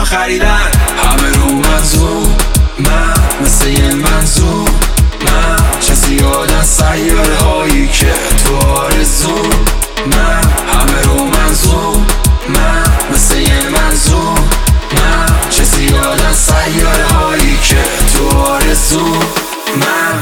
خریدن. همه رو منظور من مثل یه منظور من چه زیادن سیاره هایی که تو آرزو من. همه رو منظور من مثل یه منظور من چه زیادن سیاره هایی که تو آرزو من.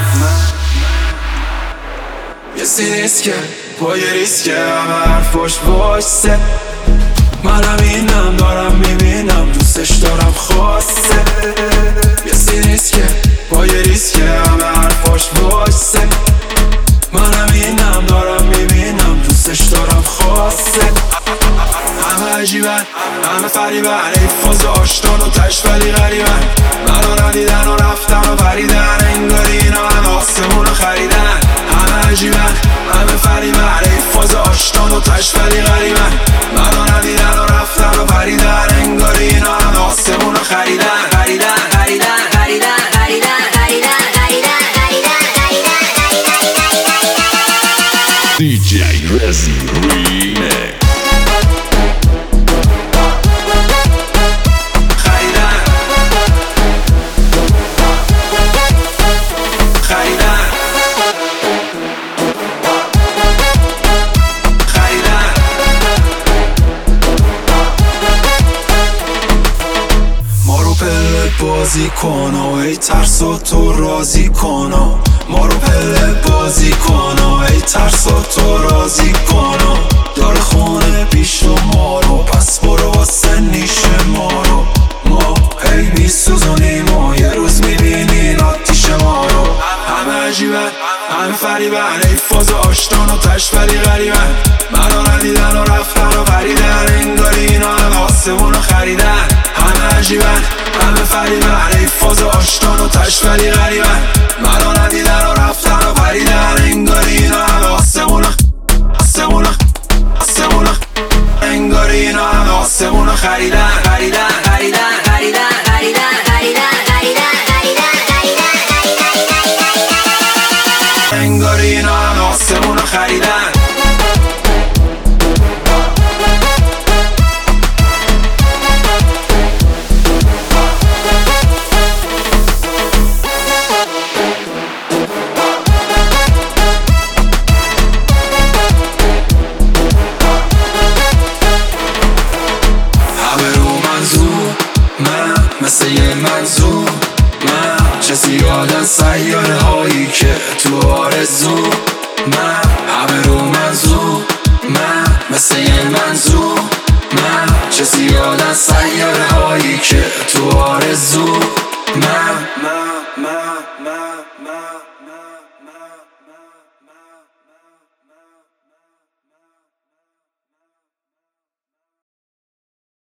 کسی نیست که با یه ریسک همه حرفاش واسه منم اینم دارم میبینم دوستش دارم خواسته. کسی نیست که با یه ریسک همه حرفاش واسه منم اینم دارم میبینم دوستش دارم خواسته. همه عجیبن همه فریبن ای فاز آشتان و تش ولی غریبن. منو ندیدن و رفتن و پریدن انگاری اینا همه آسمون رو خریدن. همه عجیبن همه فریبن ای فاز آشتان و تش ولی غریبن. منو ندیدن و رفتن و پریدن انگاری اینا همه آسمون رو خریدن. DJ Rezi Remix. بازی کن و ای ترسا تو راضی کن و ما رو پله بازی کن و ای ترسا تو راضی کن و داره خونه پیش ما رو پس برو واسه نیش ما رو. ما هی میسوزونیم و یه روز میبینین آتیش ما رو. همه عجیبن همه فریبن ای فاز آشتان و تش ولی غریبن. منو ندیدن و رفتن و پریدن انگاری اینا همه آسمون رو خریدن. همه عجیبن همه فریبن ای فاز آشتان و تش ولی غریبن. منو ندیدن و رفتن و پریدن انگاری اینا همه آسمون رو انگاری اینا همه آسمون رو خریدن. انگاری اینا همه آسمون رو خریدن. مثل یه منظور من چه زیادن سیاره هایی که تو آرزو